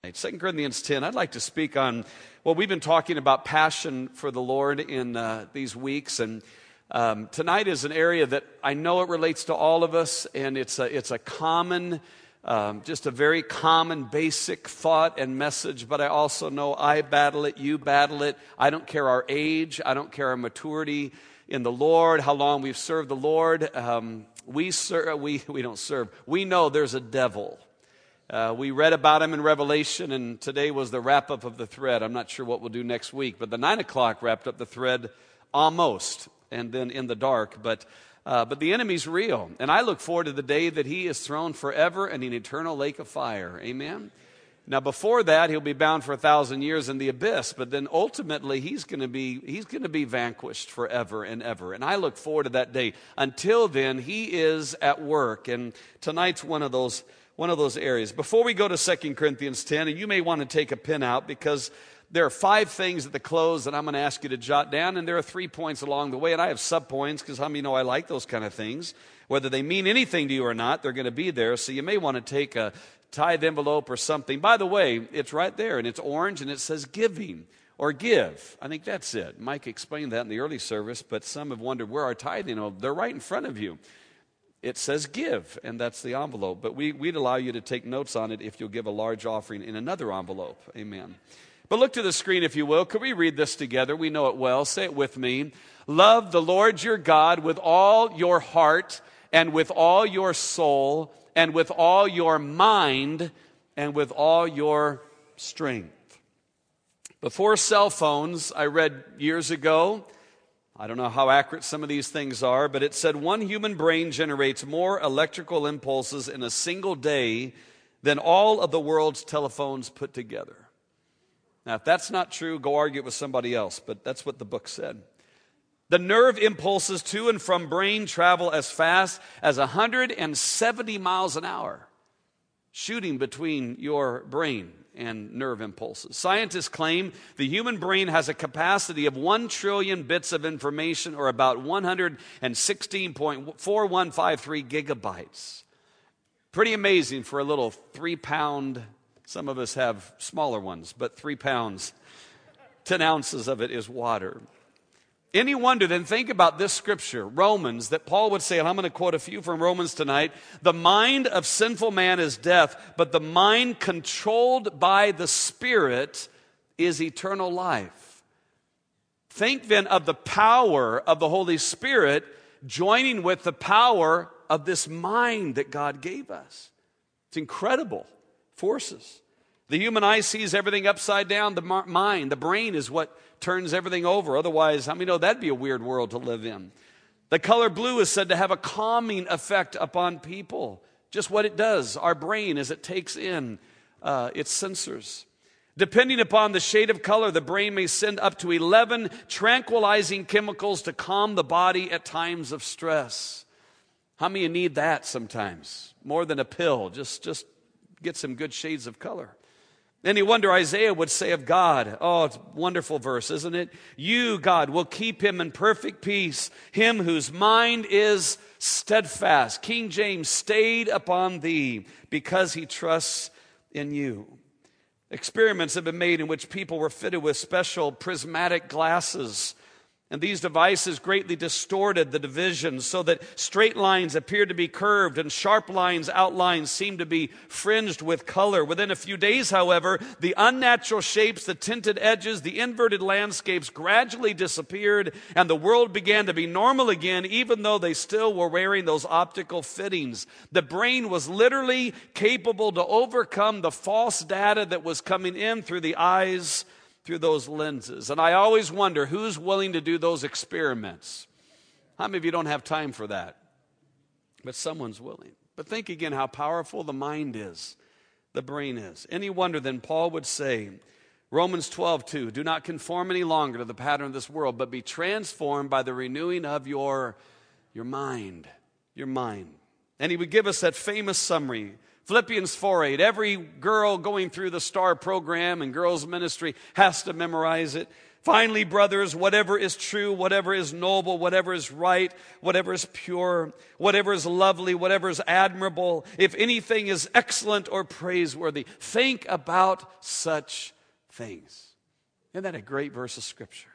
2 Corinthians 10, I'd like to speak on, well, we've been talking about passion for the Lord in these weeks, and tonight is an area that I know it relates to all of us, and it's a common, just a very common, basic thought and message, but I also know I battle it, you battle it. I don't care our age, I don't care our maturity in the Lord, how long we've served the Lord. We don't serve. We know there's a devil. We read about him in Revelation, and today was the wrap-up of the thread. I'm not sure what we'll do next week, but the 9 o'clock wrapped up the thread almost, and then in the dark. But the enemy's real, and I look forward to the day that he is thrown forever in an eternal lake of fire. Amen? Now, before that, he'll be bound for 1,000 years in the abyss, but then ultimately he's going to be vanquished forever and ever. And I look forward to that day. Until then, he is at work, and tonight's one of those areas. Before we go to 2 Corinthians 10, and you may want to take a pen out because there are 5 things at the close that I'm going to ask you to jot down, and there are 3 points along the way, and I have subpoints because how many know I like those kind of things? Whether they mean anything to you or not, they're going to be there, so you may want to take a tithe envelope or something. By the way, it's right there, and it's orange, and it says giving or give. I think that's it. Mike explained that in the early service, but some have wondered where our tithing are. They're right in front of you. It says give, and that's the envelope. But we'd allow you to take notes on it if you'll give a large offering in another envelope. Amen. But look to the screen, if you will. Could we read this together? We know it well. Say it with me. Love the Lord your God with all your heart and with all your soul and with all your mind and with all your strength. Before cell phones, I read years ago, I don't know how accurate some of these things are, but it said one human brain generates more electrical impulses in a single day than all of the world's telephones put together. Now, if that's not true, go argue it with somebody else, but that's what the book said. The nerve impulses to and from brain travel as fast as 170 miles an hour, shooting between your brain and nerve impulses. Scientists claim the human brain has a capacity of 1 trillion bits of information, or about 116.4153 gigabytes. Pretty amazing for a little 3-pound, some of us have smaller ones, but 3 pounds, 10 ounces of it is water. Any wonder, then think about this scripture, Romans, that Paul would say, and I'm going to quote a few from Romans tonight, the mind of sinful man is death, but the mind controlled by the Spirit is eternal life. Think then of the power of the Holy Spirit joining with the power of this mind that God gave us. It's incredible forces. The human eye sees everything upside down. The mind, the brain is what turns everything over. Otherwise, how many know that'd be a weird world to live in? The color blue is said to have a calming effect upon people. Just what it does, our brain, as it takes in its sensors. Depending upon the shade of color, the brain may send up to 11 tranquilizing chemicals to calm the body at times of stress. How many of you need that sometimes? More than a pill, just get some good shades of color. Any wonder Isaiah would say of God, oh, it's a wonderful verse, isn't it? You, God, will keep him in perfect peace, him whose mind is steadfast. King James, stayed upon thee, because he trusts in you. Experiments have been made in which people were fitted with special prismatic glasses. And these devices greatly distorted the divisions so that straight lines appeared to be curved and sharp lines, outlines seemed to be fringed with color. Within a few days, however, the unnatural shapes, the tinted edges, the inverted landscapes gradually disappeared, and the world began to be normal again, even though they still were wearing those optical fittings. The brain was literally capable to overcome the false data that was coming in through the eyes, through those lenses. And I always wonder who's willing to do those experiments. How many of you don't have time for that? But someone's willing. But think again how powerful the mind is, the brain is. Any wonder then Paul would say, Romans 12:2, do not conform any longer to the pattern of this world, but be transformed by the renewing of your mind. Your mind. And he would give us that famous summary, Philippians 4:8, every girl going through the STAR program and girls ministry has to memorize it. Finally, brothers, whatever is true, whatever is noble, whatever is right, whatever is pure, whatever is lovely, whatever is admirable, if anything is excellent or praiseworthy, think about such things. Isn't that a great verse of Scripture?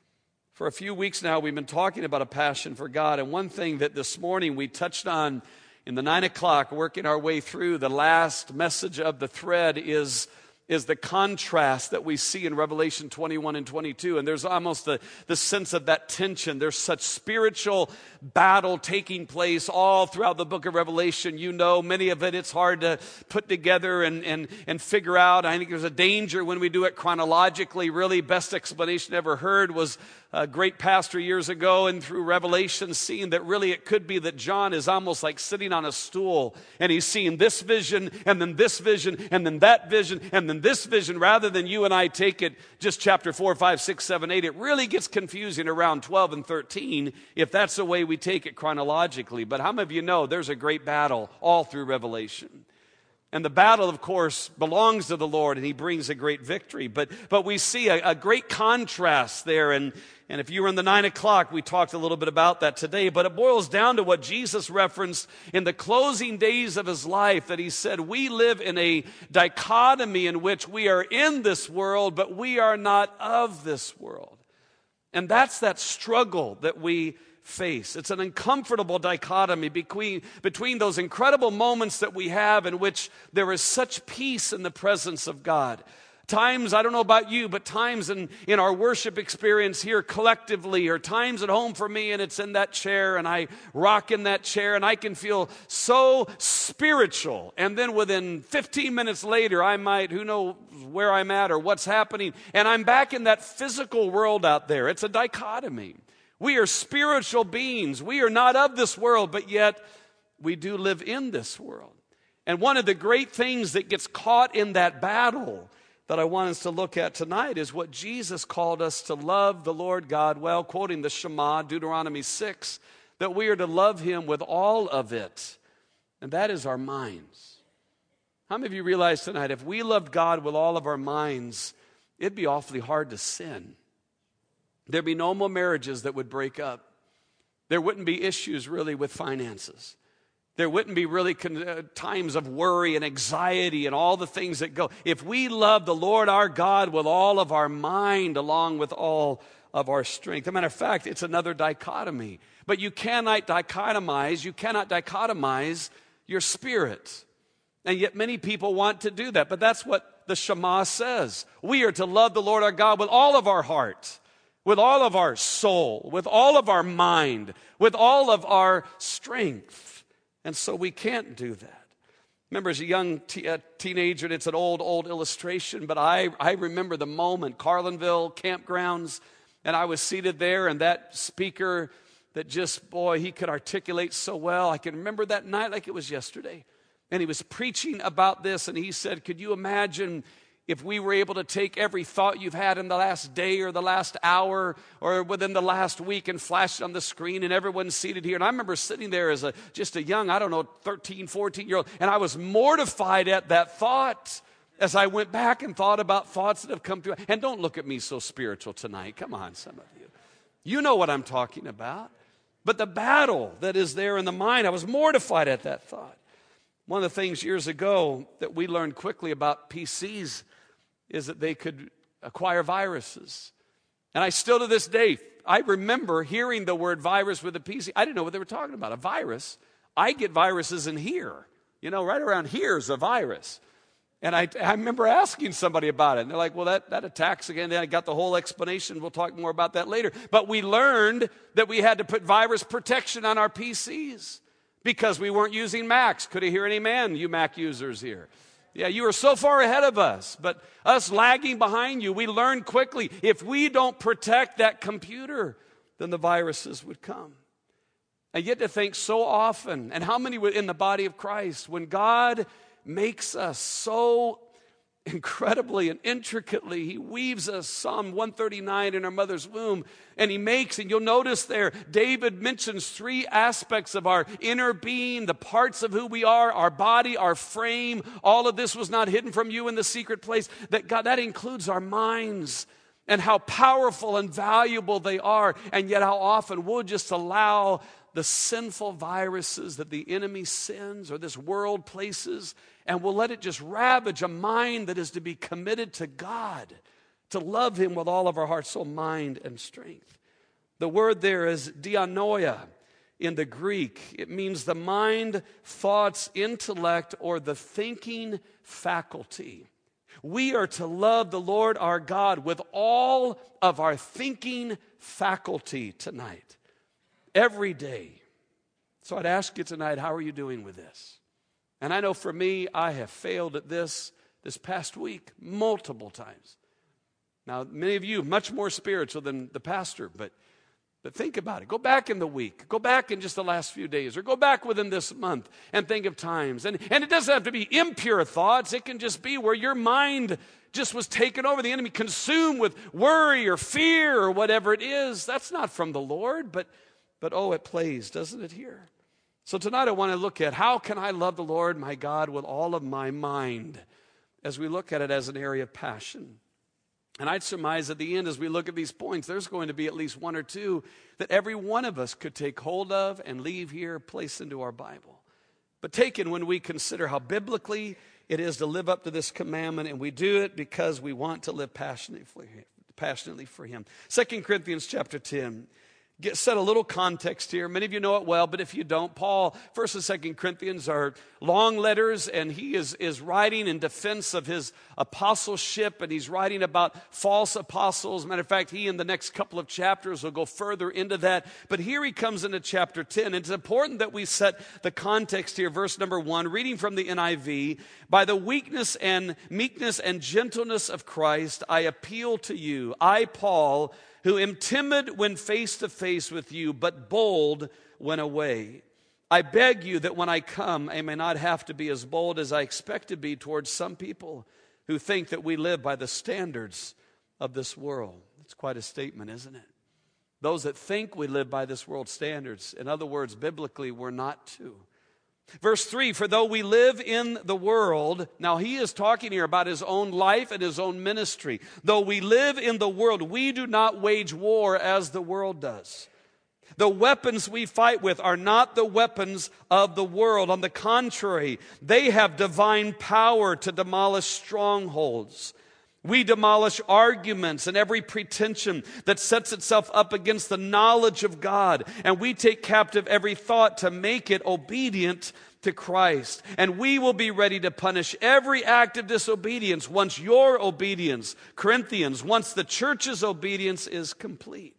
For a few weeks now, we've been talking about a passion for God, and one thing that this morning we touched on in the 9 o'clock, working our way through the last message of the thread is the contrast that we see in Revelation 21 and 22. And there's almost the sense of that tension. There's such spiritual battle taking place all throughout the book of Revelation. You know, many of it's hard to put together and figure out. I think there's a danger when we do it chronologically. Really, best explanation ever heard was a great pastor years ago, and through Revelation, seeing that really it could be that John is almost like sitting on a stool, and he's seeing this vision, and then this vision, and then that vision, and then this vision. Rather than you and I take it just chapter 4, 5, 6, 7, 8, it really gets confusing around 12 and 13 if that's the way we take it chronologically. But how many of you know there's a great battle all through Revelation? And the battle, of course, belongs to the Lord, and He brings a great victory. But we see a great contrast there. And if you were in the 9 o'clock, we talked a little bit about that today. But it boils down to what Jesus referenced in the closing days of His life, that He said, we live in a dichotomy in which we are in this world, but we are not of this world. And that's that struggle that we face. It's an uncomfortable dichotomy between those incredible moments that we have in which there is such peace in the presence of God. Times, I don't know about you, but times in our worship experience here collectively, or times at home for me, and it's in that chair, and I rock in that chair, and I can feel so spiritual. And then within 15 minutes later, I might, who knows where I'm at or what's happening, and I'm back in that physical world out there. It's a dichotomy. We are spiritual beings. We are not of this world, but yet we do live in this world. And one of the great things that gets caught in that battle that I want us to look at tonight is what Jesus called us to love the Lord God, well, quoting the Shema, Deuteronomy 6, that we are to love Him with all of it, and that is our minds. How many of you realize tonight, if we loved God with all of our minds, it'd be awfully hard to sin. There'd be no more marriages that would break up. There wouldn't be issues really with finances. There wouldn't be really times of worry and anxiety and all the things that go. If we love the Lord our God with all of our mind along with all of our strength. As a matter of fact, it's another dichotomy. But you cannot dichotomize your spirit. And yet many people want to do that. But that's what the Shema says. We are to love the Lord our God with all of our heart, with all of our soul, with all of our mind, with all of our strength. And so we can't do that. Remember, as a young teenager, and it's an old illustration, but I remember the moment, Carlinville campgrounds, and I was seated there, and that speaker that just, boy, he could articulate so well. I can remember that night like it was yesterday. And he was preaching about this, and he said, could you imagine if we were able to take every thought you've had in the last day or the last hour or within the last week and flash it on the screen, and everyone's seated here. And I remember sitting there as just a young, 13, 14-year-old, and I was mortified at that thought as I went back and thought about thoughts that have come through. And don't look at me so spiritual tonight. Come on, some of you. You know what I'm talking about. But the battle that is there in the mind, I was mortified at that thought. One of the things years ago that we learned quickly about PCs is that they could acquire viruses. And I still to this day, I remember hearing the word virus with a PC. I didn't know what they were talking about, a virus. I get viruses in here. You know, right around here is a virus. And I remember asking somebody about it. And they're like, well, that attacks again. Then I got the whole explanation. We'll talk more about that later. But we learned that we had to put virus protection on our PCs because we weren't using Macs. Could I hear any man, you Mac users here? Yeah, you are so far ahead of us, but us lagging behind you, we learned quickly, if we don't protect that computer, then the viruses would come. And yet to think so often, and how many in the body of Christ, when God makes us so incredibly and intricately. He weaves us, Psalm 139, in our mother's womb. And he makes, and you'll notice there, David mentions 3 aspects of our inner being, the parts of who we are, our body, our frame. All of this was not hidden from you in the secret place. That includes our minds and how powerful and valuable they are. And yet how often we'll just allow the sinful viruses that the enemy sends or this world places, and we'll let it just ravage a mind that is to be committed to God, to love him with all of our heart, soul, mind, and strength. The word there is dianoia in the Greek. It means the mind, thoughts, intellect, or the thinking faculty. We are to love the Lord our God with all of our thinking faculty tonight. Every day. So I'd ask you tonight, how are you doing with this? And I know for me, I have failed at this past week multiple times. Now, many of you, much more spiritual than the pastor, but think about it. Go back in the week. Go back in just the last few days, or go back within this month and think of times. And it doesn't have to be impure thoughts. It can just be where your mind just was taken over, the enemy consumed with worry or fear or whatever it is. That's not from the Lord, but oh, it plays, doesn't it, here? So tonight I want to look at how can I love the Lord my God with all of my mind as we look at it as an area of passion. And I'd surmise at the end as we look at these points, there's going to be at least 1 or 2 that every one of us could take hold of and leave here, place into our Bible. But taken when we consider how biblically it is to live up to this commandment, and we do it because we want to live passionately for him. 2 Corinthians chapter 10. Set a little context here. Many of you know it well, but if you don't, Paul, 1st and 2nd Corinthians are long letters, and he is writing in defense of his apostleship, and he's writing about false apostles. Matter of fact, he in the next couple of chapters will go further into that. But here he comes into chapter 10. It's important that we set the context here. Verse number 1, reading from the NIV, "By the weakness and meekness and gentleness of Christ, I appeal to you, I, Paul, who am timid when face to face with you, but bold when away. I beg you that when I come, I may not have to be as bold as I expect to be towards some people who think that we live by the standards of this world." It's quite a statement, isn't it? Those that think we live by this world's standards. In other words, biblically, we're not to. Verse 3, "For though we live in the world," now he is talking here about his own life and his own ministry. "Though we live in the world, we do not wage war as the world does. The weapons we fight with are not the weapons of the world. On the contrary, they have divine power to demolish strongholds. We demolish arguments and every pretension that sets itself up against the knowledge of God. And we take captive every thought to make it obedient to Christ. And we will be ready to punish every act of disobedience once your obedience, Corinthians, once the church's obedience is complete."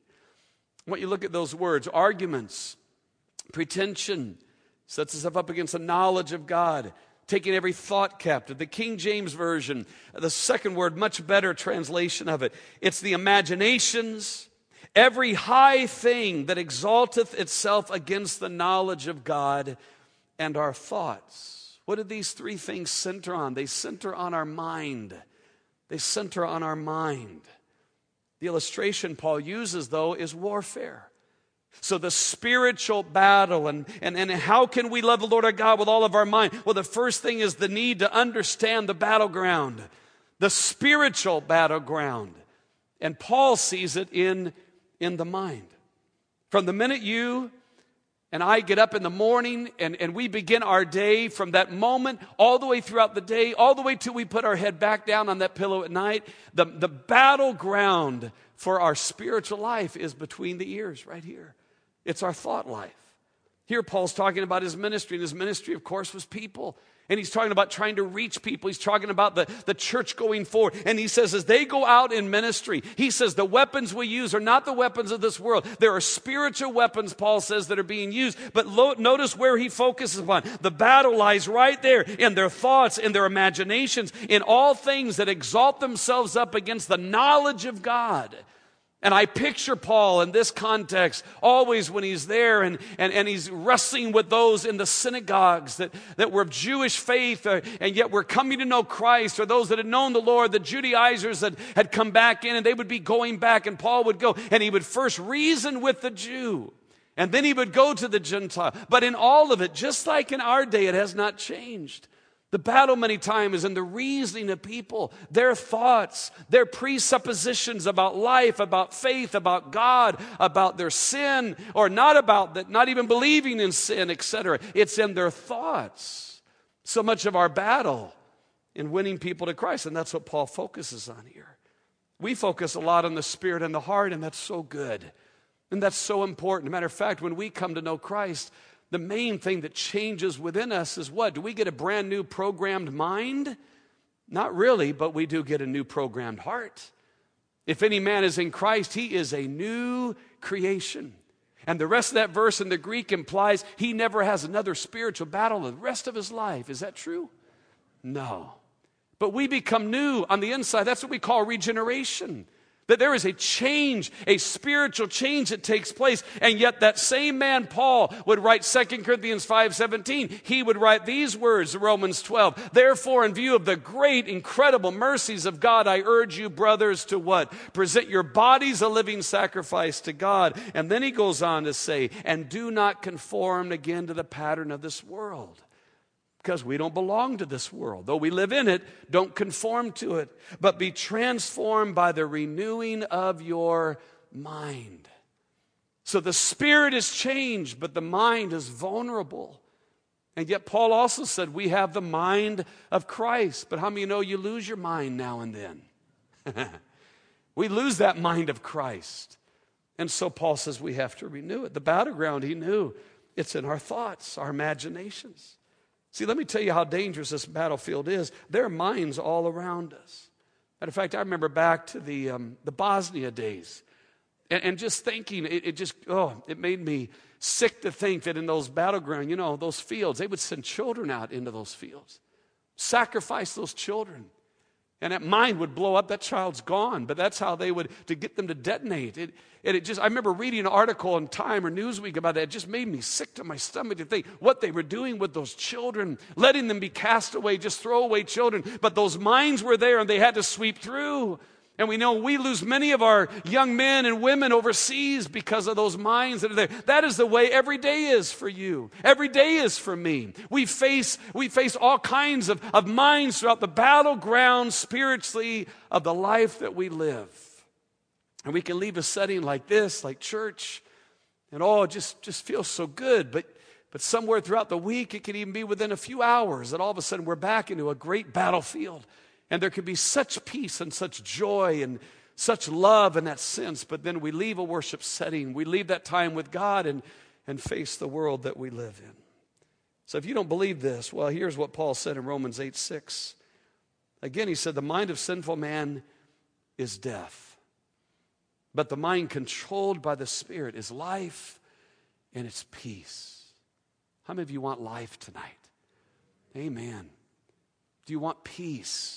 I want you to look at those words. Arguments, pretension, sets itself up against the knowledge of God. Taking every thought captive. The King James Version, the second word, much better translation of it. It's the imaginations, every high thing that exalteth itself against the knowledge of God, and our thoughts. What do these 3 things center on? They center on our mind. They center on our mind. The illustration Paul uses, though, is warfare. So the spiritual battle, and how can we love the Lord our God with all of our mind? Well, the first thing is the need to understand the battleground, the spiritual battleground. And Paul sees it in the mind. From the minute you and I get up in the morning and we begin our day, from that moment all the way throughout the day, all the way till we put our head back down on that pillow at night, the battleground for our spiritual life is between the ears right here. It's our thought life. Here Paul's talking about his ministry, and his ministry, of course, was people. And he's talking about trying to reach people. He's talking about the church going forward. And he says as they go out in ministry, he says the weapons we use are not the weapons of this world. There are spiritual weapons, Paul says, that are being used. But notice where he focuses upon. The battle lies right there in their thoughts, in their imaginations, in all things that exalt themselves up against the knowledge of God. And I picture Paul in this context always when he's there and he's wrestling with those in the synagogues that were of Jewish faith and yet were coming to know Christ, or those that had known the Lord, the Judaizers that had come back in, and they would be going back, and Paul would go and he would first reason with the Jew and then he would go to the Gentile. But in all of it, just like in our day, it has not changed. The battle many times is in the reasoning of people, their thoughts, their presuppositions about life, about faith, about God, about their sin, or not about that, not even believing in sin, etc. It's in their thoughts. So much of our battle in winning people to Christ, and that's what Paul focuses on here. We focus a lot on the spirit and the heart, and that's so good. And that's so important. As a matter of fact, when we come to know Christ, the main thing that changes within us is what? Do we get a brand new programmed mind? Not really, but we do get a new programmed heart. If any man is in Christ, he is a new creation. And the rest of that verse in the Greek implies he never has another spiritual battle the rest of his life. Is that true? No. But we become new on the inside. That's what we call regeneration. That there is a change, a spiritual change that takes place. And yet that same man, Paul, would write 2 Corinthians 5:17. He would write these words, Romans 12. Therefore, in view of the great, incredible mercies of God, I urge you, brothers, to what? Present your bodies a living sacrifice to God. And then he goes on to say, and do not conform again to the pattern of this world. Because we don't belong to this world. Though we live in it, don't conform to it, but be transformed by the renewing of your mind. So the spirit is changed, but the mind is vulnerable. And yet Paul also said we have the mind of Christ. But how many know you lose your mind now and then? We lose that mind of Christ. And so Paul says we have to renew it. The battleground, he knew, it's in our thoughts, our imaginations. See, let me tell you how dangerous this battlefield is. There are mines all around us. Matter of fact, I remember back to the Bosnia days. And just thinking, it made me sick to think that in those battlegrounds, those fields, they would send children out into those fields. Sacrifice those children. And that mine would blow up, that child's gone. But that's how they would, to get them to detonate. I remember reading an article in Time or Newsweek about that. It just made me sick to my stomach to think what they were doing with those children, letting them be cast away, just throwaway children. But those mines were there and they had to sweep through. And we know we lose many of our young men and women overseas because of those mines that are there. That is the way every day is for you. Every day is for me. We face all kinds of mines throughout the battleground spiritually of the life that we live. And we can leave a setting like this, like church, and it just feels so good. But somewhere throughout the week, it can even be within a few hours that all of a sudden we're back into a great battlefield. And there can be such peace and such joy and such love in that sense. But then we leave a worship setting. We leave that time with God and face the world that we live in. So if you don't believe this, well, here's what Paul said in Romans 8:6. Again, he said, the mind of sinful man is death. But the mind controlled by the Spirit is life and it's peace. How many of you want life tonight? Amen. Do you want peace?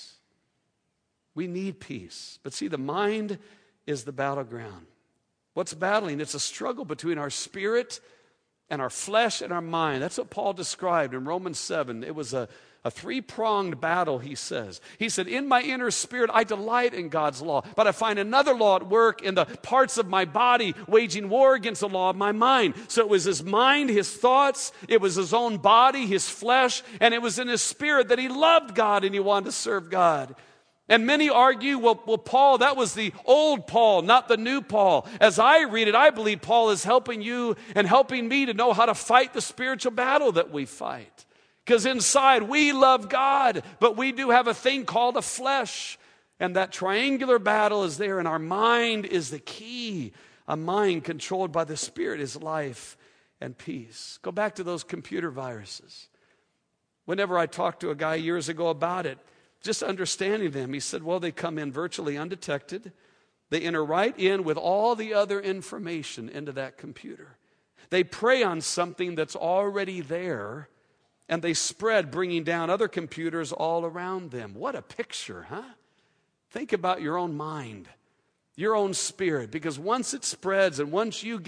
We need peace. But see, the mind is the battleground. What's battling? It's a struggle between our spirit and our flesh and our mind. That's what Paul described in Romans 7. It was a three-pronged battle, he says. He said, in my inner spirit, I delight in God's law, but I find another law at work in the parts of my body, waging war against the law of my mind. So it was his mind, his thoughts, it was his own body, his flesh, and it was in his spirit that he loved God and he wanted to serve God. And many argue, well, Paul, that was the old Paul, not the new Paul. As I read it, I believe Paul is helping you and helping me to know how to fight the spiritual battle that we fight. Because inside we love God, but we do have a thing called a flesh. And that triangular battle is there, and our mind is the key. A mind controlled by the Spirit is life and peace. Go back to those computer viruses. Whenever I talked to a guy years ago about it, just understanding them, he said, well, they come in virtually undetected. They enter right in with all the other information into that computer. They prey on something that's already there, and they spread, bringing down other computers all around them. What a picture, huh? Think about your own mind. your own spirit. Because once it spreads and once you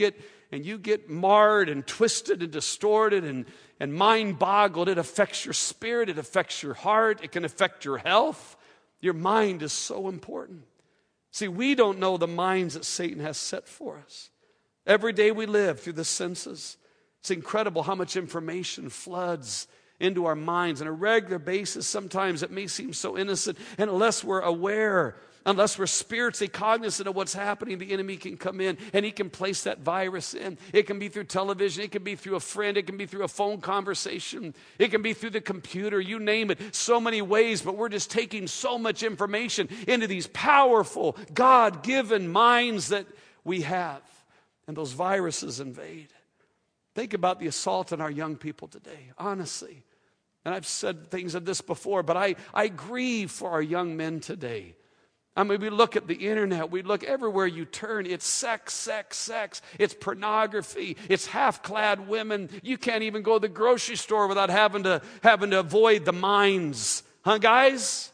get marred and twisted and distorted and mind-boggled, it affects your spirit, it affects your heart, it can affect your health. Your mind is so important. See, we don't know the minds that Satan has set for us. Every day we live through the senses, it's incredible how much information floods into our minds on a regular basis. Sometimes it may seem so innocent, and unless we're aware, unless we're spiritually cognizant of what's happening, the enemy can come in and he can place that virus in. It can be through television, it can be through a friend, it can be through a phone conversation, it can be through the computer, you name it, so many ways, but we're just taking so much information into these powerful, God-given minds that we have, and those viruses invade. Think about the assault on our young people today, honestly. And I've said things of this before, but I grieve for our young men today. I mean, we look at the internet, we look everywhere you turn, it's sex, sex, sex. It's pornography, it's half-clad women. You can't even go to the grocery store without having to avoid the mines. Huh, guys?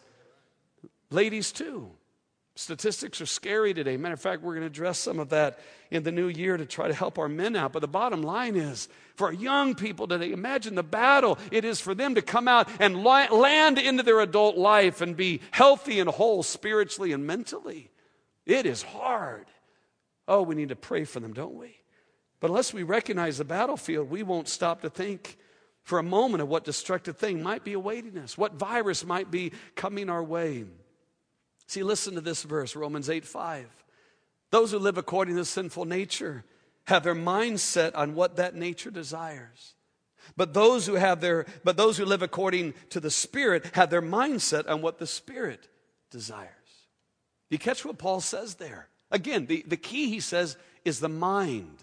Ladies, too. Statistics are scary today. Matter of fact, we're going to address some of that in the new year to try to help our men out. But the bottom line is, for our young people today, imagine the battle it is for them to come out and land into their adult life and be healthy and whole spiritually and mentally. It is hard. Oh, we need to pray for them, don't we? But unless we recognize the battlefield, we won't stop to think for a moment of what destructive thing might be awaiting us, what virus might be coming our way. See, listen to this verse, Romans 8:5. Those who live according to the sinful nature have their mind set on what that nature desires. But those who live according to the Spirit have their mind set on what the Spirit desires. You catch what Paul says there? Again, the key, he says, is the mind.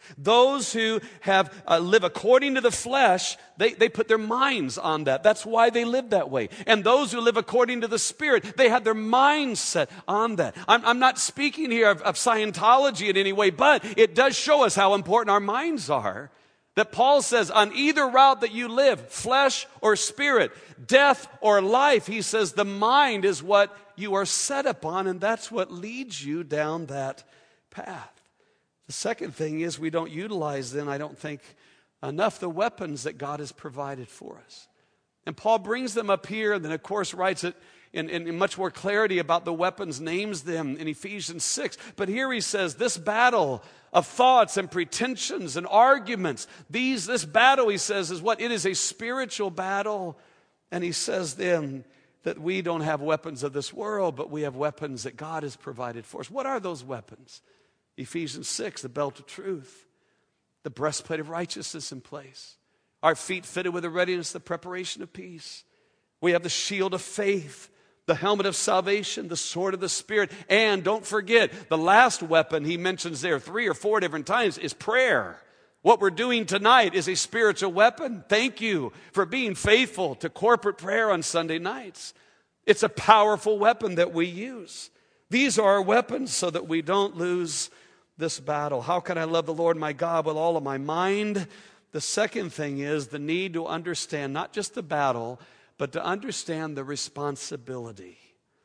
Those who live according to the flesh, they put their minds on that. That's why they live that way. And those who live according to the Spirit, they have their minds set on that. I'm not speaking here of Scientology in any way, but it does show us how important our minds are. That Paul says, on either route that you live, flesh or spirit, death or life, he says the mind is what you are set upon, and that's what leads you down that path. The second thing is we don't utilize then, I don't think, enough the weapons that God has provided for us. And Paul brings them up here and then, of course, writes it in much more clarity about the weapons, names them in Ephesians 6. But here he says, this battle of thoughts and pretensions and arguments, this battle, he says, is what? It is a spiritual battle. And he says then that we don't have weapons of this world, but we have weapons that God has provided for us. What are those weapons? Ephesians 6, the belt of truth, the breastplate of righteousness in place, our feet fitted with the readiness, the preparation of peace. We have the shield of faith, the helmet of salvation, the sword of the Spirit, and don't forget, the last weapon he mentions there 3 or 4 different times is prayer. What we're doing tonight is a spiritual weapon. Thank you for being faithful to corporate prayer on Sunday nights. It's a powerful weapon that we use. These are our weapons so that we don't lose this battle. How can I love the Lord my God with all of my mind? The second thing is the need to understand not just the battle, but to understand the responsibility.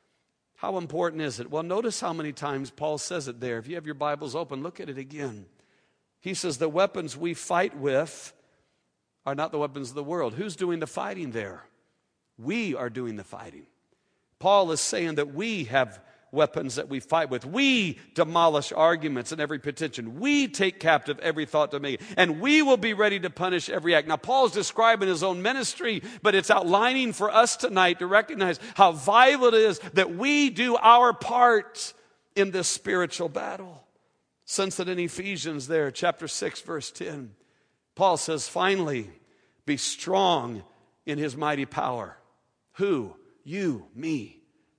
How important is it? Well, notice how many times Paul says it there. If you have your Bibles open, look at it again. He says the weapons we fight with are not the weapons of the world. Who's doing the fighting there? We are doing the fighting. Paul is saying that we have weapons that we fight with. We demolish arguments and every pretension. We take captive every thought to make it. And we will be ready to punish every act. Now, Paul's describing his own ministry, but it's outlining for us tonight to recognize how vital it is that we do our part in this spiritual battle. Since that in Ephesians there, chapter 6, verse 10, Paul says, finally, be strong in his mighty power. Who? You, me.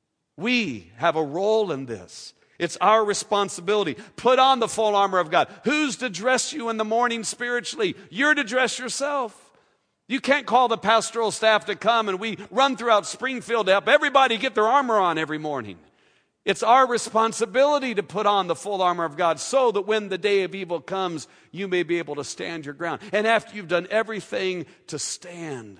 We have a role in this. It's our responsibility. Put on the full armor of God. Who's to dress you in the morning spiritually? You're to dress yourself. You can't call the pastoral staff to come and we run throughout Springfield to help everybody get their armor on every morning. It's our responsibility to put on the full armor of God so that when the day of evil comes, you may be able to stand your ground. And after you've done everything to stand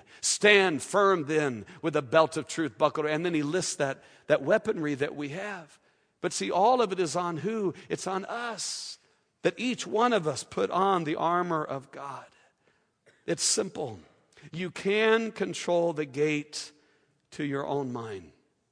firm then with a belt of truth buckled. And then he lists that weaponry that we have. But see, all of it is on who? It's on us. That each one of us put on the armor of God. It's simple. You can control the gate to your own mind.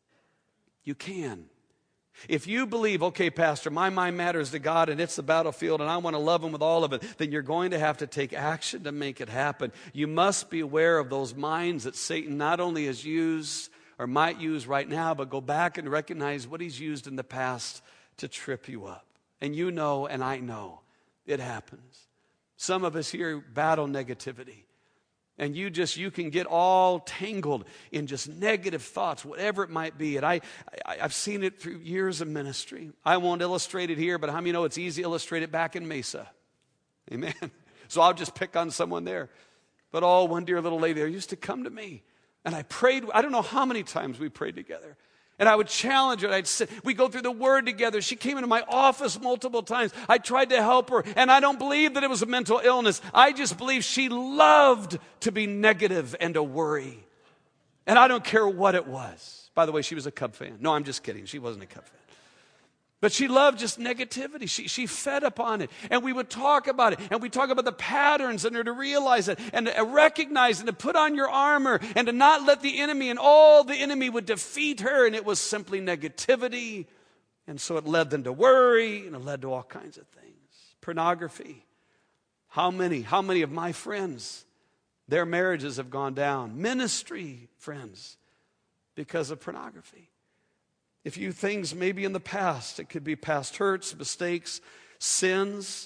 You can. If you believe, okay, Pastor, my mind matters to God and it's the battlefield and I want to love Him with all of it, then you're going to have to take action to make it happen. You must be aware of those minds that Satan not only has used or might use right now, but go back and recognize what he's used in the past to trip you up. And you know, and I know, it happens. Some of us here battle negativity. And you can get all tangled in just negative thoughts, whatever it might be. And I've seen it through years of ministry. I won't illustrate it here, but how many know it's easy to illustrate it back in Mesa? Amen. So I'll just pick on someone there. But one dear little lady there used to come to me. And I prayed, I don't know how many times we prayed together. And I would challenge her. I'd sit. We go through the Word together. She came into my office multiple times. I tried to help her. And I don't believe that it was a mental illness. I just believe she loved to be negative and to worry. And I don't care what it was. By the way, she was a Cub fan. No, I'm just kidding. She wasn't a Cub fan. But she loved just negativity. She fed upon it. And we would talk about it. And we talk about the patterns and her to realize it. And to recognize and to put on your armor. And to not let the enemy, and all the enemy would defeat her. And it was simply negativity. And so it led them to worry. And it led to all kinds of things. Pornography. How many of my friends, their marriages have gone down. Ministry friends. Because of pornography. If you things maybe in the past, it could be past hurts, mistakes, sins,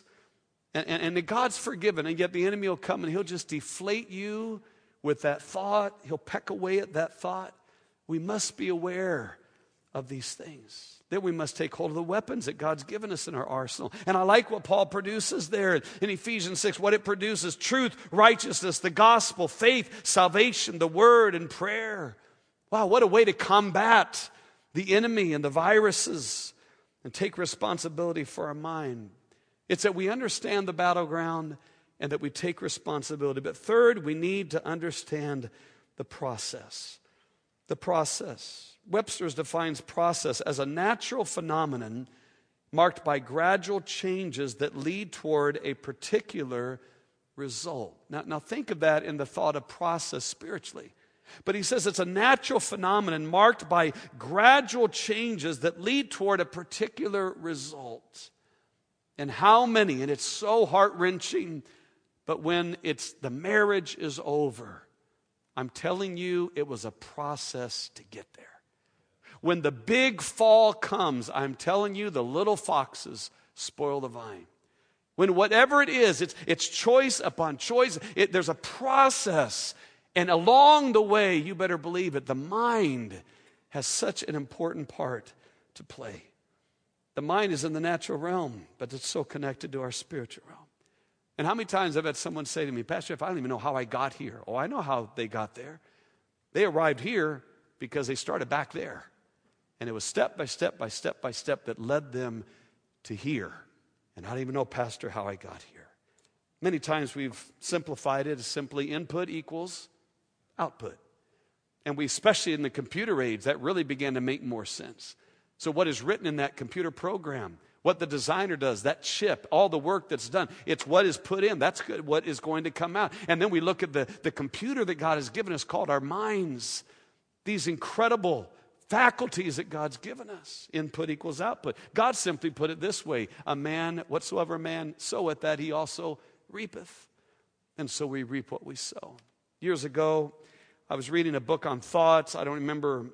and God's forgiven, and yet the enemy will come and he'll just deflate you with that thought. He'll peck away at that thought. We must be aware of these things. Then we must take hold of the weapons that God's given us in our arsenal. And I like what Paul produces there in Ephesians 6, what it produces: truth, righteousness, the gospel, faith, salvation, the word, and prayer. Wow, what a way to combat the enemy and the viruses and take responsibility for our mind. It's that we understand the battleground and that we take responsibility. But third, we need to understand the process. The process. Webster's defines process as a natural phenomenon marked by gradual changes that lead toward a particular result. Now think of that in the thought of process spiritually. But he says it's a natural phenomenon marked by gradual changes that lead toward a particular result. And how many, and it's so heart-wrenching, but when the marriage is over, I'm telling you, it was a process to get there. When the big fall comes, I'm telling you, the little foxes spoil the vine. When whatever it is, it's choice upon choice. There's a process. And along the way, you better believe it, the mind has such an important part to play. The mind is in the natural realm, but it's so connected to our spiritual realm. And how many times I've had someone say to me, Pastor, if I don't even know how I got here. Oh, I know how they got there. They arrived here because they started back there. And it was step by step by step by step that led them to here. And I don't even know, Pastor, how I got here. Many times we've simplified it as simply input equals output. And we, especially in the computer age, that really began to make more sense. So what is written in that computer program, what the designer does, that chip, all the work that's done, it's what is put in. That's good, what is going to come out. And then we look at the computer that God has given us called our minds. These incredible faculties that God's given us. Input equals output. God simply put it this way: a man, whatsoever a man soweth, that he also reapeth. And so we reap what we sow. Years ago, I was reading a book on thoughts. I don't remember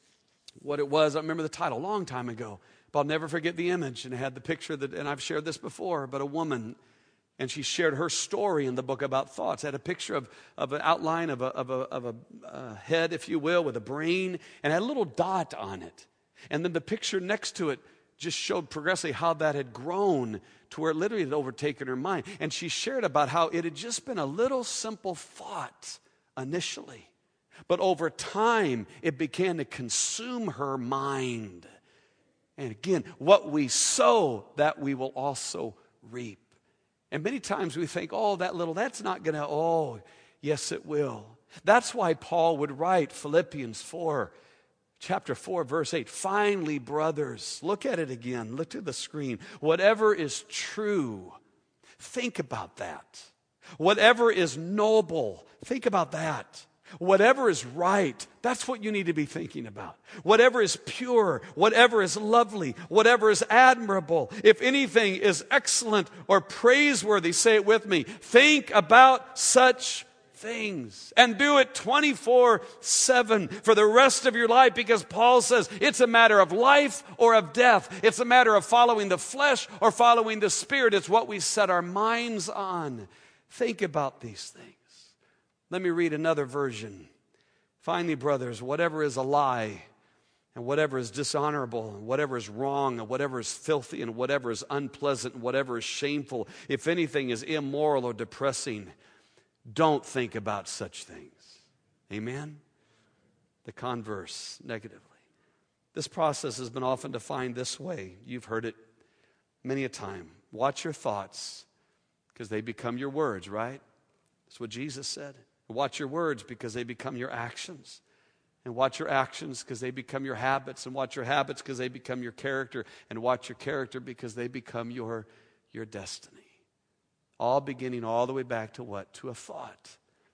what it was. I remember the title a long time ago. But I'll never forget the image. And it had the picture that, and I've shared this before, but a woman, and she shared her story in the book about thoughts. It had a picture of an outline of a head, if you will, with a brain, and it had a little dot on it. And then the picture next to it just showed progressively how that had grown to where it literally had overtaken her mind. And she shared about how it had just been a little simple thought initially. But over time, it began to consume her mind. And again, what we sow, that we will also reap. And many times we think, oh, that's not going to, oh, yes, it will. That's why Paul would write Philippians 4, Chapter 4, verse 8. Finally, brothers, look at it again. Look to the screen. Whatever is true, think about that. Whatever is noble, think about that. Whatever is right, that's what you need to be thinking about. Whatever is pure, whatever is lovely, whatever is admirable, if anything is excellent or praiseworthy, say it with me, think about such things. And do it 24/7 for the rest of your life, because Paul says it's a matter of life or of death. It's a matter of following the flesh or following the Spirit. It's what we set our minds on. Think about these things. Let me read another version. Finally, brothers, whatever is a lie, and whatever is dishonorable, and whatever is wrong, and whatever is filthy, and whatever is unpleasant, and whatever is shameful, if anything is immoral or depressing, don't think about such things. Amen? The converse, negatively. This process has been often defined this way. You've heard it many a time. Watch your thoughts, because they become your words, right? That's what Jesus said. Watch your words, because they become your actions. And watch your actions, because they become your habits. And watch your habits, because they become your character. And watch your character, because they become your destiny. All beginning all the way back to what? To a thought.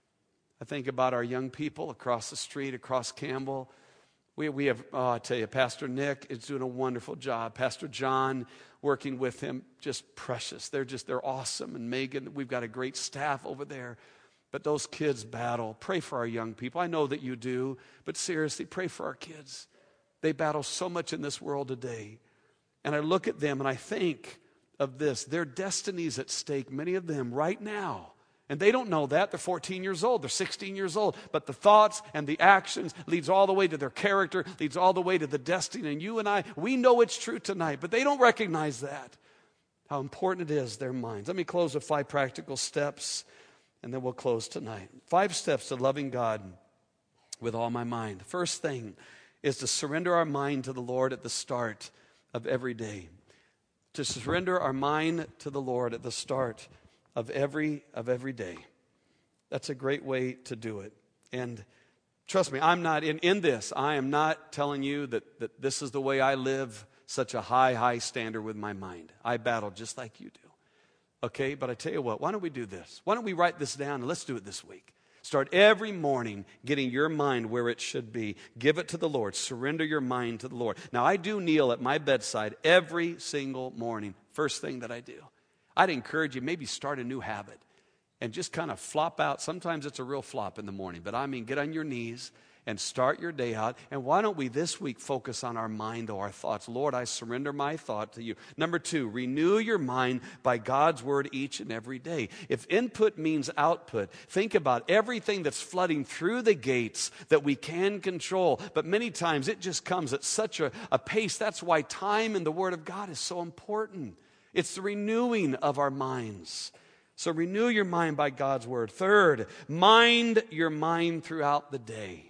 I think about our young people across the street, across Campbell. We have, I tell you, Pastor Nick is doing a wonderful job. Pastor John, working with him, just precious. They're awesome. And Megan, we've got a great staff over there. But those kids battle. Pray for our young people. I know that you do, but seriously, pray for our kids. They battle so much in this world today. And I look at them and I think of this. Their destiny's at stake, many of them right now. And they don't know that. They're 14 years old. They're 16 years old. But the thoughts and the actions leads all the way to their character, leads all the way to the destiny. And you and I, we know it's true tonight, but they don't recognize that. How important it is, their minds. Let me close with 5 practical steps, and then we'll close tonight. 5 steps to loving God with all my mind. The first thing is to surrender our mind to the Lord at the start of every day. To surrender our mind to the Lord at the start of every day. That's a great way to do it. And trust me, I'm not in this. I am not telling you that this is the way I live, such a high standard with my mind. I battle just like you do. Okay, but I tell you what, why don't we do this? Why don't we write this down and let's do it this week. Start every morning getting your mind where it should be. Give it to the Lord. Surrender your mind to the Lord. Now, I do kneel at my bedside every single morning. First thing that I do. I'd encourage you, maybe start a new habit and just kind of flop out. Sometimes it's a real flop in the morning, but I mean, get on your knees and start your day out. And why don't we this week focus on our mind or our thoughts? Lord, I surrender my thought to you. Number 2, renew your mind by God's word each and every day. If input means output, think about everything that's flooding through the gates that we can control. But many times it just comes at such a pace. That's why time in the word of God is so important. It's the renewing of our minds. So renew your mind by God's word. 3rd, mind your mind throughout the day.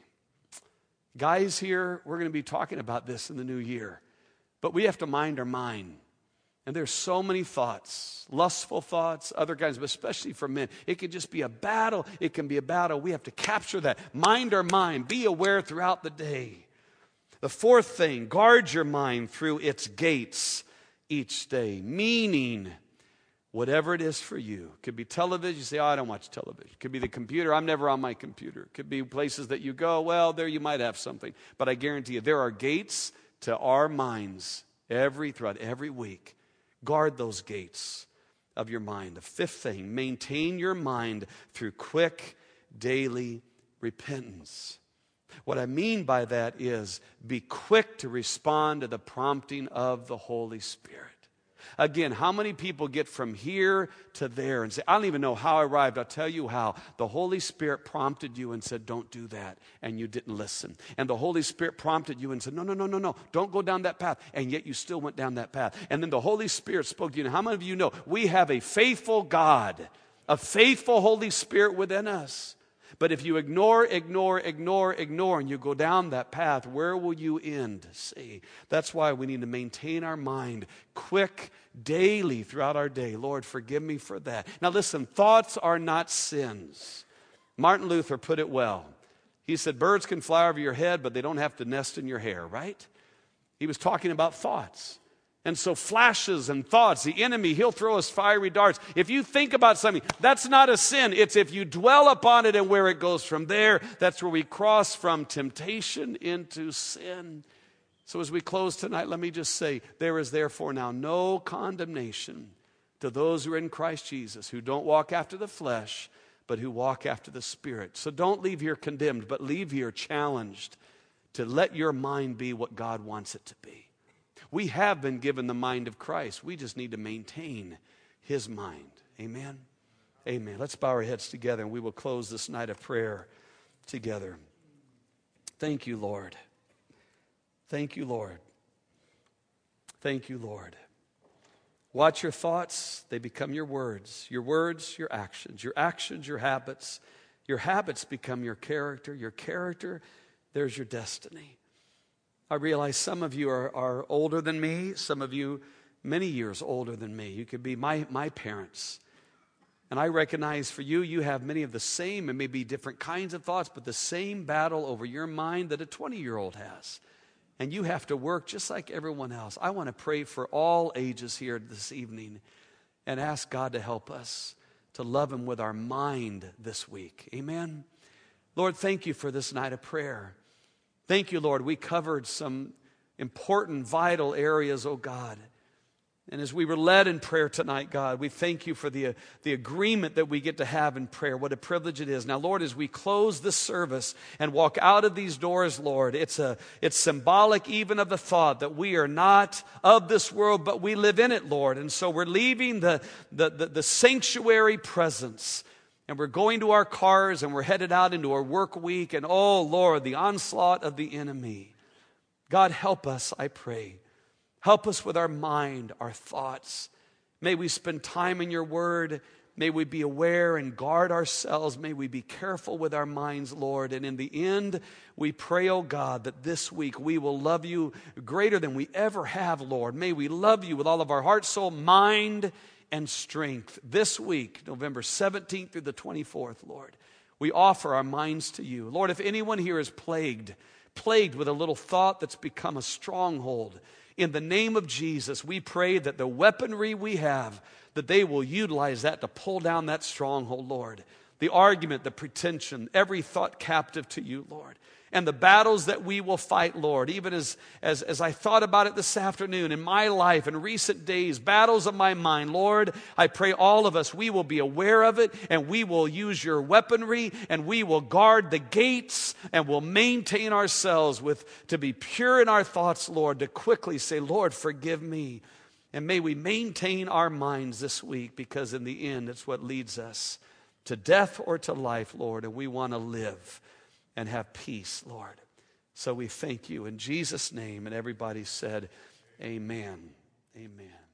Guys here, we're going to be talking about this in the new year. But we have to mind our mind. And there's so many thoughts, lustful thoughts, other kinds, but especially for men. It could just be a battle. It can be a battle. We have to capture that. Mind our mind. Be aware throughout the day. The 4th thing, guard your mind through its gates each day. Meaning, whatever it is for you. Could be television. You say, I don't watch television. Could be the computer. I'm never on my computer. Could be places that you go. Well, there you might have something. But I guarantee you, there are gates to our minds throughout every week. Guard those gates of your mind. The 5th thing, maintain your mind through quick daily repentance. What I mean by that is be quick to respond to the prompting of the Holy Spirit. Again, how many people get from here to there and say, I don't even know how I arrived. I'll tell you how. The Holy Spirit prompted you and said, don't do that. And you didn't listen. And the Holy Spirit prompted you and said, no. Don't go down that path. And yet you still went down that path. And then the Holy Spirit spoke to you. Now, how many of you know we have a faithful God, a faithful Holy Spirit within us? But if you ignore, and you go down that path, where will you end? See, that's why we need to maintain our mind quick daily throughout our day. Lord, forgive me for that. Now listen, thoughts are not sins. Martin Luther put it well. He said, birds can fly over your head, but they don't have to nest in your hair, right? He was talking about thoughts. And so flashes and thoughts, the enemy, he'll throw us fiery darts. If you think about something, that's not a sin. It's if you dwell upon it and where it goes from there. That's where we cross from temptation into sin. So as we close tonight, let me just say, there is therefore now no condemnation to those who are in Christ Jesus, who don't walk after the flesh, but who walk after the Spirit. So don't leave here condemned, but leave here challenged to let your mind be what God wants it to be. We have been given the mind of Christ. We just need to maintain His mind. Amen? Amen. Let's bow our heads together and we will close this night of prayer together. Thank you, Lord. Thank you, Lord. Thank you, Lord. Watch your thoughts. They become your words, your actions, your habits. Your habits become your character, there's your destiny. I realize some of you are older than me, some of you many years older than me. You could be my parents. And I recognize for you, you have many of the same and maybe different kinds of thoughts, but the same battle over your mind that a 20-year-old has. And you have to work just like everyone else. I want to pray for all ages here this evening and ask God to help us to love Him with our mind this week. Amen? Lord, thank you for this night of prayer. Thank you, Lord. We covered some important, vital areas, oh God. And as we were led in prayer tonight, God, we thank you for the agreement that we get to have in prayer. What a privilege it is. Now, Lord, as we close this service and walk out of these doors, Lord, it's symbolic even of the thought that we are not of this world, but we live in it, Lord. And so we're leaving the sanctuary presence. And we're going to our cars and we're headed out into our work week. And oh, Lord, the onslaught of the enemy. God, help us, I pray. Help us with our mind, our thoughts. May we spend time in your word. May we be aware and guard ourselves. May we be careful with our minds, Lord. And in the end, we pray, oh God, that this week we will love you greater than we ever have, Lord. May we love you with all of our heart, soul, mind, and strength. This week, November 17th through the 24th, Lord, we offer our minds to you. Lord, if anyone here is plagued with a little thought that's become a stronghold, in the name of Jesus, we pray that the weaponry we have, that they will utilize that to pull down that stronghold, Lord. The argument, the pretension, every thought captive to you, Lord. And the battles that we will fight, Lord, even as I thought about it this afternoon, in my life, in recent days, battles of my mind, Lord, I pray all of us, we will be aware of it, and we will use your weaponry, and we will guard the gates, and we'll maintain ourselves to be pure in our thoughts, Lord, to quickly say, Lord, forgive me. And may we maintain our minds this week, because in the end, it's what leads us to death or to life, Lord, and we want to live and have peace, Lord. So we thank you in Jesus' name. And everybody said, amen. Amen.